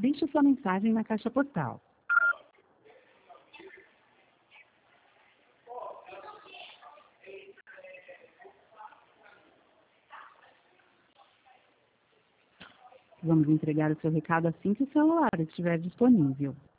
Deixe sua mensagem na caixa postal. Vamos entregar o seu recado assim que o celular estiver disponível.